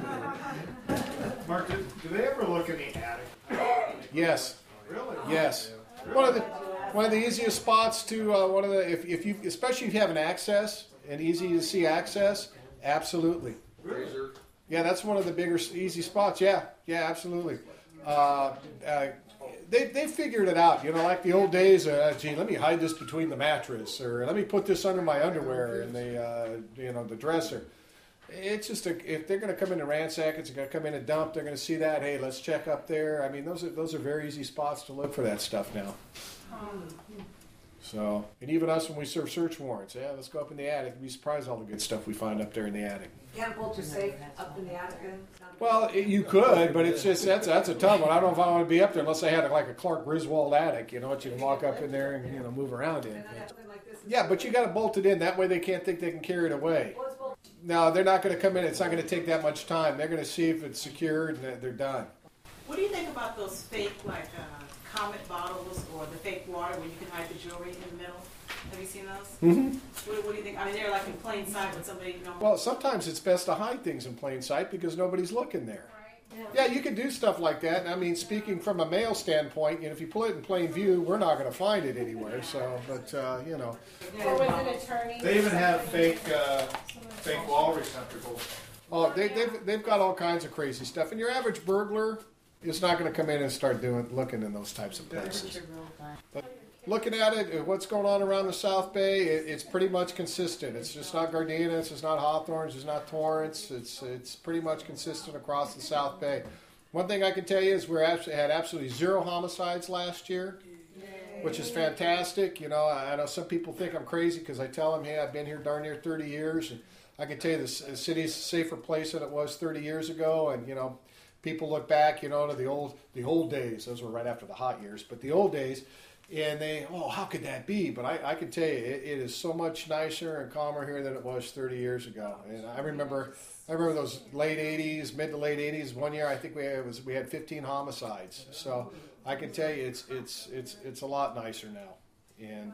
Mark, do they ever look in the attic? Yes. Really? Yes. One of the easiest spots to if you especially if you have an access, an easy to see access, absolutely. Razor. Yeah, that's one of the bigger easy spots. Yeah, absolutely. They figured it out. Like the old days. Gee, let me hide this between the mattress, or let me put this under my underwear and the dresser. It's just if they're going to come in and ransack, it's going to come in and dump. They're going to see that. Hey, let's check up there. I mean, those are very easy spots to look for that stuff now. So, and even us when we serve search warrants, let's go up in the attic. You'd be surprised all the good stuff we find up there in the attic. Can't bolt your safe up in the attic then? Well, you could, but it's just that's a tough one. I don't know if I want to be up there unless I had like a Clark Griswold attic, what you can walk up in there and move around in. Yeah, but you got to bolt it in. That way they can't think they can carry it away. No, they're not going to come in. It's not going to take that much time. They're going to see if it's secured and they're done. What do you think about those fake, Comet bottles or the fake water where you can hide the jewelry in the middle? Have you seen those? Mm-hmm. What do you think? I mean, they're like in plain sight with somebody, Well, sometimes it's best to hide things in plain sight because nobody's looking there. Yeah, you can do stuff like that. I mean, speaking from a male standpoint, if you pull it in plain view, we're not going to find it anywhere. So, but Or with an attorney. They even have fake wall receptacles. Oh, they've got all kinds of crazy stuff. And your average burglar is not going to come in and start looking in those types of places. But looking at it, what's going on around the South Bay, it's pretty much consistent. It's just not Gardinas, it's not Hawthorns, it's not Torrance. It's pretty much consistent across the South Bay. One thing I can tell you is we had absolutely 0 homicides last year, which is fantastic. I know some people think I'm crazy because I tell them, hey, I've been here darn near 30 years, and I can tell you the city's a safer place than it was 30 years ago, and people look back, to the old days. Those were right after the hot years, but the old days, and how could that be? But I can tell you, it is so much nicer and calmer here than it was 30 years ago. And I remember those late 80s, mid to late 80s. One year, I think we had 15 homicides. So I can tell you, it's a lot nicer now. And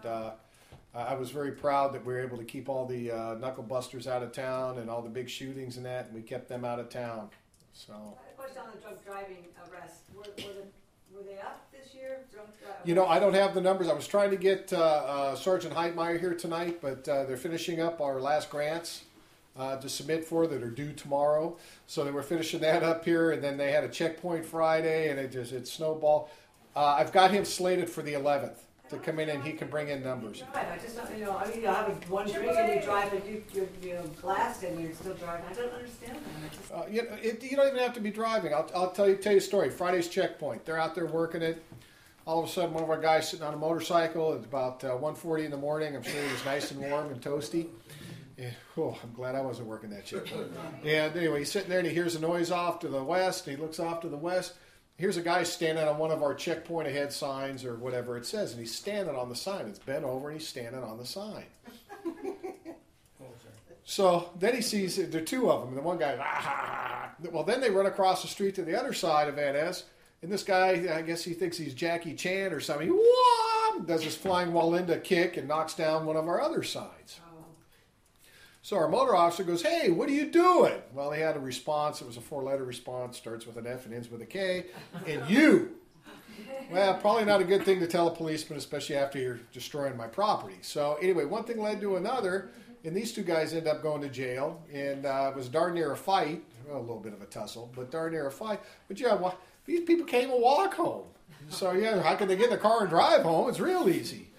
I was very proud that we were able to keep all the knuckle busters out of town and all the big shootings and that, and we kept them out of town. So. Question on the drunk driving arrests. Were they up this year? I don't have the numbers. I was trying to get Sergeant Heitmeyer here tonight, but they're finishing up our last grants to submit for that are due tomorrow. So they were finishing that up here, and then they had a checkpoint Friday, and it snowballed. I've got him slated for the 11th to come in, and he can bring in numbers. I just don't, you're having one drink and you drive and you're blasted and you're still driving. I don't understand that. You don't even have to be driving. I'll tell you a story. Friday's checkpoint. They're out there working it. All of a sudden, one of our guys sitting on a motorcycle. It's about 1:40 in the morning. I'm sure he was nice and warm and toasty. And, I'm glad I wasn't working that checkpoint. And anyway, he's sitting there and he hears a noise off to the west. And he looks off to the west. here's a guy standing on one of our checkpoint ahead signs or whatever it says, and he's standing on the sign. It's bent over, and he's standing on the sign. So then he sees there are two of them, and the one guy, ah. Well, then they run across the street to the other side of Van Ness, and this guy, I guess he thinks he's Jackie Chan or something. He does his flying Walinda kick and knocks down one of our other signs. So our motor officer goes, "Hey, what are you doing?" Well, he had a response. It was a 4-letter response, starts with an F and ends with a K. And you. Well, probably not a good thing to tell a policeman, especially after you're destroying my property. So anyway, one thing led to another, and these two guys end up going to jail. And it was darn near a fight. Well, a little bit of a tussle, but darn near a fight. But yeah, these people can't even walk home. So yeah, how can they get in the car and drive home? It's real easy.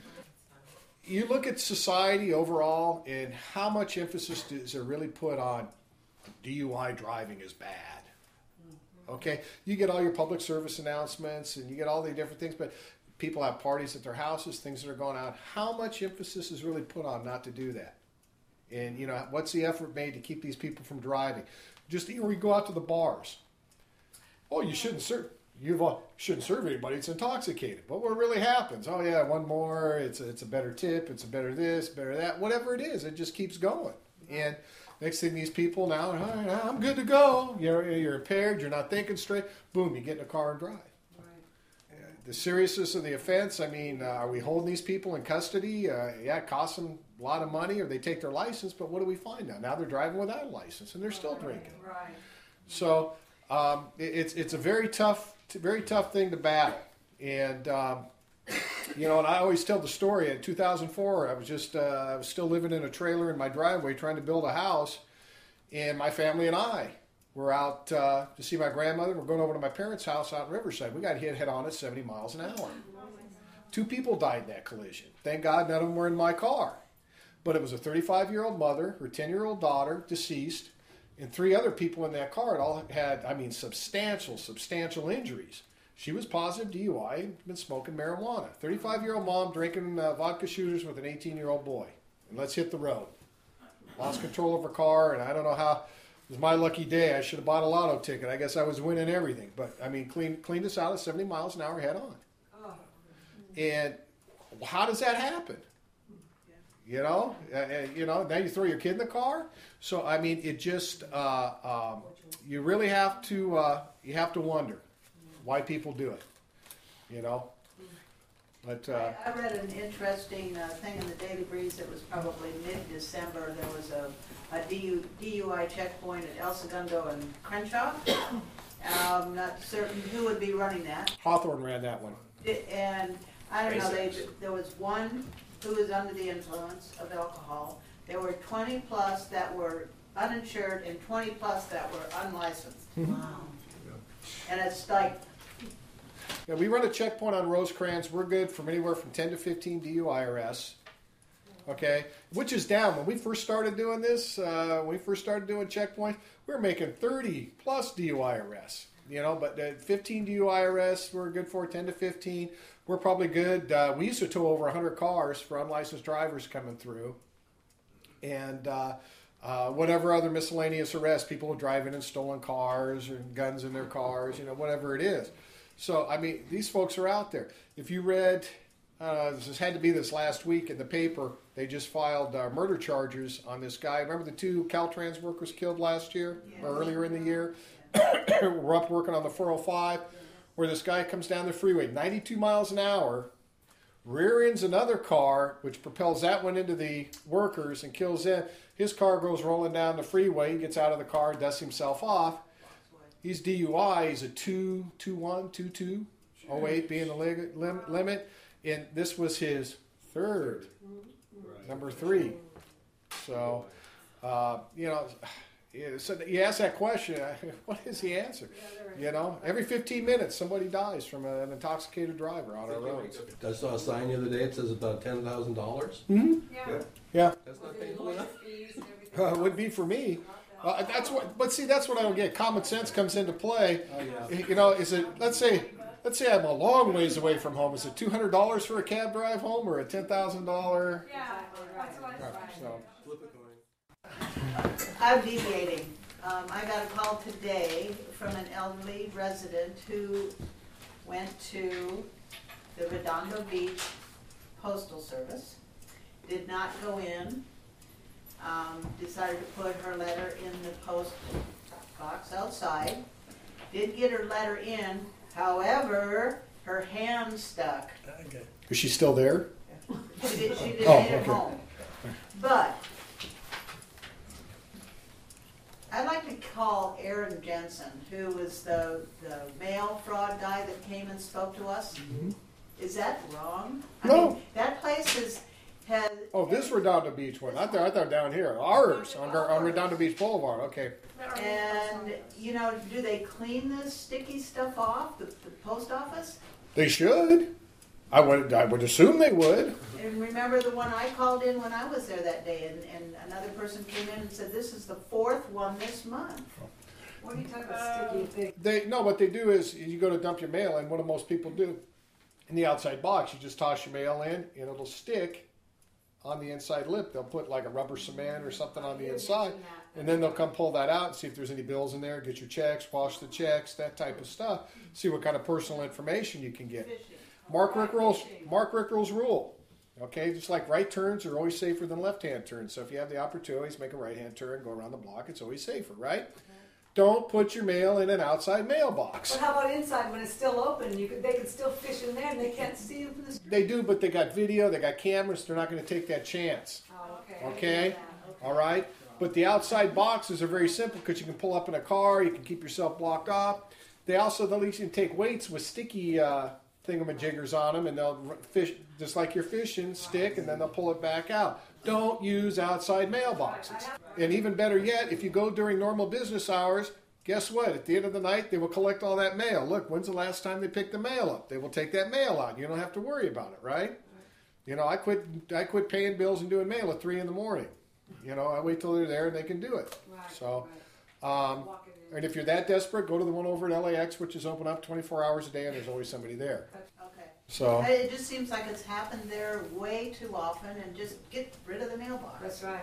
You look at society overall, and how much emphasis is there really put on DUI driving is bad? Okay, you get all your public service announcements, and you get all the different things, but people have parties at their houses, things that are going on. How much emphasis is really put on not to do that? And, you know, what's the effort made to keep these people from driving? Just, or we go out to the bars. Oh, you shouldn't serve. You shouldn't serve anybody. It's intoxicated. But what really happens? Oh yeah, one more. It's a better tip. It's a better this, better that. Whatever it is, it just keeps going. And next thing, these people now, all right, I'm good to go. You're impaired. You're not thinking straight. Boom, you get in a car and drive. Right. The seriousness of the offense. I mean, are we holding these people in custody? Yeah, it costs them a lot of money, or they take their license. But what do we find now? Now they're driving without a license, and they're still drinking. Right. So it's a very tough thing to battle. And, you know, and I always tell the story. In 2004, I was still living in a trailer in my driveway trying to build a house. And my family and I were out to see my grandmother. We're going over to my parents' house out in Riverside. We got hit head on at 70 miles an hour. 2 people died in that collision. Thank God none of them were in my car. But it was a 35-year-old mother, her 10-year-old daughter, deceased, and 3 other people in that car. It all had, I mean, substantial injuries. She was positive DUI and been smoking marijuana. 35-year-old mom drinking vodka shooters with an 18-year-old boy. And let's hit the road. Lost control of her car, and I don't know how. It was my lucky day. I should have bought a lotto ticket. I guess I was winning everything. But, I mean, cleaned us out at 70 miles an hour head on. And how does that happen? You know, now you throw your kid in the car. So I mean, it just you really have to wonder why people do it. You know, but I read an interesting thing in the Daily Breeze. It was probably mid-December. There was a DUI checkpoint at El Segundo and Crenshaw. I'm not certain who would be running that. Hawthorne ran that one. And I don't know. There was one who was under the influence of alcohol. There were 20 plus that were uninsured and 20 plus that were unlicensed. Wow. And it's like... Yeah, we run a checkpoint on Rosecrans. We're good from anywhere from 10 to 15 DUI arrests. Okay? Which is down. When we first started doing this, when we first started doing checkpoints, we were making 30 plus DUI arrests. You know, but 15 DUI arrests we're good for, 10 to 15. We're probably good. We used to tow over 100 cars for unlicensed drivers coming through. And whatever other miscellaneous arrests, people driving in stolen cars or guns in their cars, you know, whatever it is. So, I mean, these folks are out there. If you read, this had to be this last week in the paper, they just filed murder charges on this guy. Remember the 2 Caltrans workers killed last year, or earlier in the year? We're up working on the 405, where this guy comes down the freeway, 92 miles an hour, rear ends another car, which propels that one into the workers and kills them. His car goes rolling down the freeway. He gets out of the car, dusts himself off. He's DUI. He's a 221, 22, 08 being the limit. And this was his 3rd, number 3. So, you know... Yeah, so you ask that question, what is the answer? You know, every 15 minutes somebody dies from an intoxicated driver on our roads. I saw a sign the other day. It says about $10,000. Mm-hmm. Yeah. That's not painful enough. It would be for me. That's what. But see, that's what I don't get. Common sense comes into play. Oh, yeah. You know, is it? Let's say I'm a long ways away from home. Is it $200 for a cab drive home, or a $10,000? Yeah, that's what I So. I'm deviating. I got a call today from an elderly resident who went to the Redondo Beach Postal Service, did not go in, decided to put her letter in the post box outside, did get her letter in, however, her hand stuck. Is she still there? She didn't get it okay. home. But I'd like to call Aaron Jensen, who was the mail fraud guy that came and spoke to us. Mm-hmm. Is that wrong? No. I mean, that place has. Oh, this Redondo Beach one. I thought down here. Ours on Redondo Beach Boulevard. Okay. And, you know, do they clean this sticky stuff off, the post office? They should. I would assume they would. And remember the one I called in when I was there that day, and another person came in and said, this is the 4th one this month. What are you talking about, sticky thing? What they do is you go to dump your mail in. What do most people do? In the outside box, you just toss your mail in, and it'll stick on the inside lip. They'll put like a rubber cement or something on the inside, and then they'll come pull that out and see if there's any bills in there, get your checks, wash the checks, that type of stuff. See what kind of personal information you can get. Mark Rickrell's rule. Okay, just like right turns are always safer than left-hand turns. So if you have the opportunity, always make a right-hand turn, go around the block. It's always safer, right? Don't put your mail in an outside mailbox. But how about inside when it's still open? They can still fish in there and they can't see you from the street. They do, but they got video, they got cameras. They're not going to take that chance. Oh, okay. Okay? All right? But the outside boxes are very simple because you can pull up in a car, you can keep yourself blocked off. They'll even take weights with sticky thingamajiggers on them, and they'll fish just like you're fishing, stick, and then they'll pull it back out. Don't use outside mailboxes. And even better yet, if you go during normal business hours, guess what? At the end of the night, they will collect all that mail. Look, when's the last time they picked the mail up? They will take that mail out. You don't have to worry about it, right? You know, I quit paying bills and doing mail at 3 in the morning. You know, I wait till they're there and they can do it. So, and if you're that desperate, go to the one over at LAX, which is open up 24 hours a day, and there's always somebody there. Okay. So it just seems like it's happened there way too often, and just get rid of the mailbox. That's right.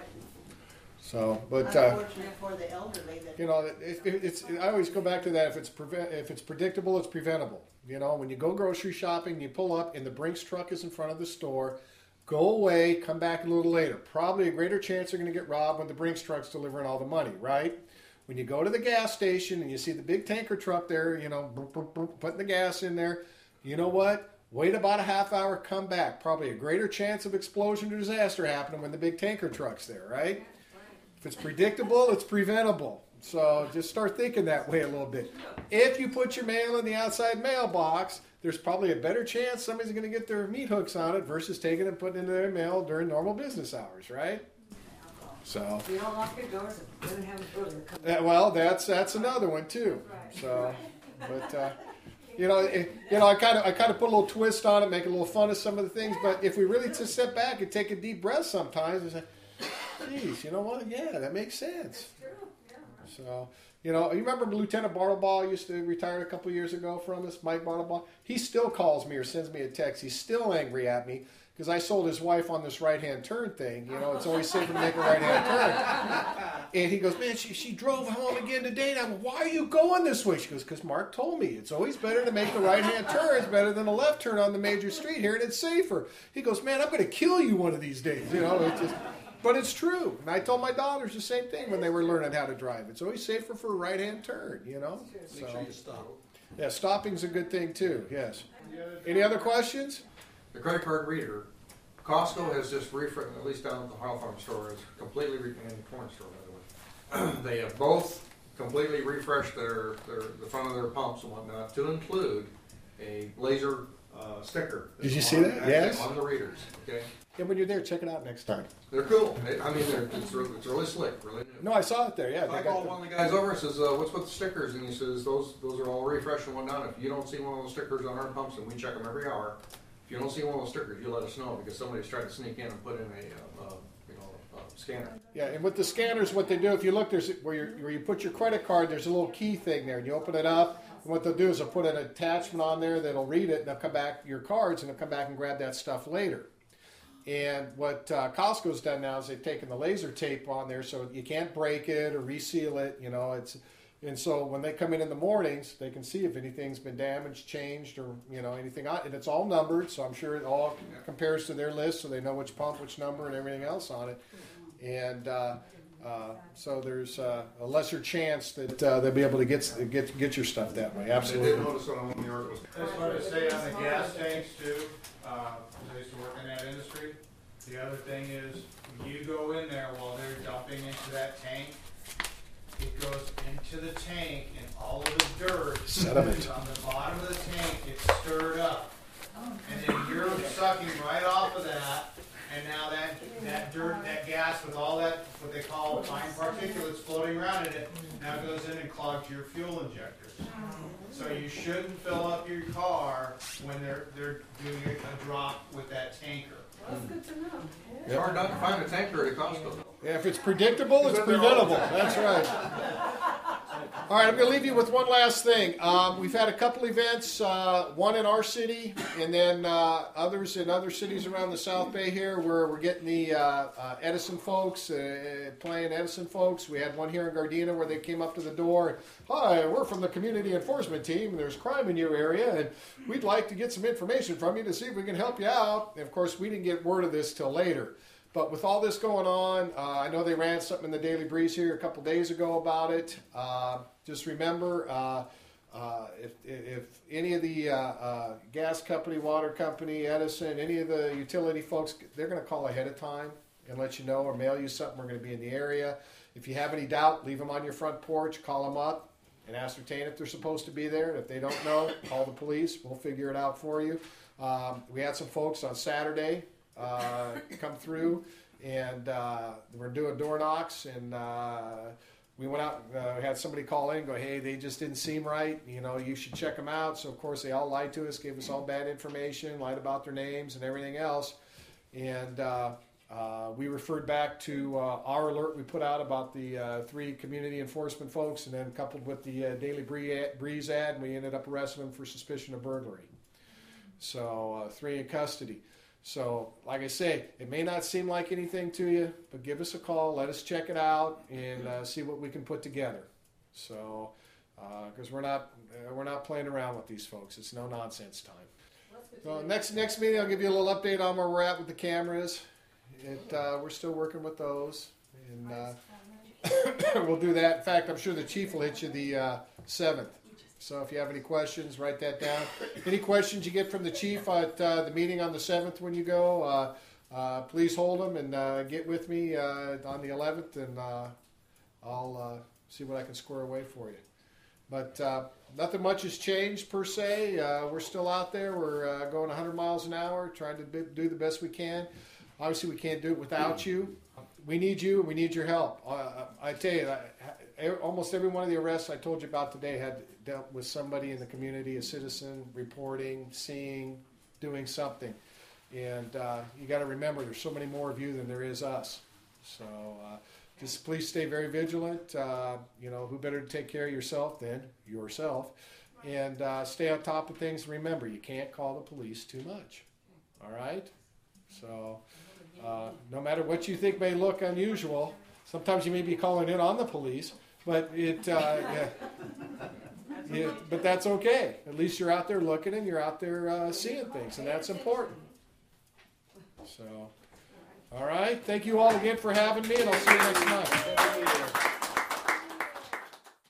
So, but unfortunate for the elderly. That you know, I always go back to that. If it's predictable, it's preventable. You know, when you go grocery shopping, you pull up, and the Brinks truck is in front of the store. Go away, come back a little later. Probably a greater chance they're going to get robbed when the Brinks truck's delivering all the money, right? When you go to the gas station and you see the big tanker truck there, you know, putting the gas in there, you know what? Wait about a half hour, come back. Probably a greater chance of explosion or disaster happening when the big tanker truck's there, right? If it's predictable, it's preventable. So just start thinking that way a little bit. If you put your mail in the outside mailbox, there's probably a better chance somebody's going to get their meat hooks on it versus taking it and putting it into their mail during normal business hours, right? So You don't lock your doors and then have a burglar come. well, that's another one too. So, but you know, I kind of put a little twist on it, make a little fun of some of the things. But if we really just step back and take a deep breath, sometimes and say, "Geez, you know what? Yeah, that makes sense." So, you know, you remember Lieutenant Bartlebaugh used to retire a couple years ago from us, Mike Bartlebaugh? He still calls me or sends me a text. He's still angry at me because I sold his wife on this right-hand turn thing. You know, it's always safer to make a right-hand turn. And he goes, man, she drove home again today. And I go, why are you going this way? She goes, because Mark told me it's always better to make the right-hand turn. It's better than a left turn on the major street here, and it's safer. He goes, man, I'm going to kill you one of these days. You know, it's just... But it's true. And I told my daughters the same thing when they were learning how to drive. It's always safer for a right-hand turn, you know? Make sure you stop. Yeah, stopping's a good thing too, yes. Any other questions? The credit card reader, Costco has just refreshed, at least down at the Health Farm store, is completely, and the corn store, by the way. They have both completely refreshed the front of their pumps and whatnot to include a laser sticker. Did you see that? Yes. On the readers, okay? Yeah, when you're there, check it out next time. They're cool. It's really slick, really new. No, I saw it there, yeah. I called one of the guys over and says, what's with the stickers? And he says, those are all refreshed and whatnot. If you don't see one of those stickers on our pumps, and we check them every hour, if you don't see one of those stickers, you let us know because somebody's tried to sneak in and put in a scanner. Yeah, and with the scanners, what they do, if you look, there's where you put your credit card, there's a little key thing there, and you open it up, and what they'll do is they'll put an attachment on there that'll read it, and they'll come back, your cards, and they'll come back and grab that stuff later. And what Costco's done now is they've taken the laser tape on there so you can't break it or reseal it. You know, and so when they come in the mornings, they can see if anything's been damaged, changed, or anything. And it's all numbered, so I'm sure it all compares to their list, so they know which pump, which number, and everything else on it. And so there's a lesser chance that they'll be able to get your stuff that way. I Absolutely. did notice on one of the articles. That's what I say on the gas tanks too, because I used to work in that industry. The other thing is, when you go in there while they're dumping into that tank, it goes into the tank and all of the dirt Sediment. is on the bottom of the tank gets stirred up. And then you're sucking right off of that, and now that dirt, that gas with all that, what they call fine particulates floating around in it, now goes in and clogs your fuel injectors. So you shouldn't fill up your car when they're doing a drop with that tanker. Well, that's good to know. It's hard not to find a tanker at Costco. Yeah, if it's predictable, it's preventable. That's right. All right, I'm going to leave you with one last thing. We've had a couple events, one in our city, and then others in other cities around the South Bay here, where we're getting the Edison folks, playing Edison folks. We had one here in Gardena where they came up to the door. Hi, we're from the community enforcement team, and there's crime in your area, and we'd like to get some information from you to see if we can help you out. And of course, we didn't get word of this till later. But with all this going on, I know they ran something in the Daily Breeze here a couple days ago about it. Just remember, if any of the gas company, water company, Edison, any of the utility folks, they're going to call ahead of time and let you know or mail you something. We're going to be in the area. If you have any doubt, leave them on your front porch, call them up, and ascertain if they're supposed to be there. And if they don't know, call the police. We'll figure it out for you. We had some folks on Saturday come through, and we're doing door knocks, and we went out, had somebody call in and go, hey, they just didn't seem right, you should check them out. So of course they all lied to us, gave us all bad information, lied about their names and everything else. And we referred back to our alert we put out about the 3 community enforcement folks, and then coupled with the Daily Breeze ad, and we ended up arresting them for suspicion of burglary. So 3 in custody. So, like I say, it may not seem like anything to you, but give us a call, let us check it out, and see what we can put together. So, because we're not playing around with these folks. It's no nonsense time. So next meeting, I'll give you a little update on where we're at with the cameras. We're still working with those, and we'll do that. In fact, I'm sure the chief will hit you the 7th. So if you have any questions, write that down. Any questions you get from the chief at the meeting on the 7th when you go, please hold them and get with me on the 11th, and I'll see what I can square away for you. But nothing much has changed per se. We're still out there. We're going 100 miles an hour, trying to do the best we can. Obviously, we can't do it without you. We need you, and we need your help. I tell you, almost every one of the arrests I told you about today had dealt with somebody in the community, a citizen, reporting, seeing, doing something. And you got to remember, there's so many more of you than there is us. So just please stay very vigilant. Who better to take care of yourself than yourself? And stay on top of things. Remember, you can't call the police too much. All right? So no matter what you think may look unusual, sometimes you may be calling in on the police, but but that's okay. At least you're out there looking and you're out there seeing things, and that's important. So, all right. Thank you all again for having me, and I'll see you next month.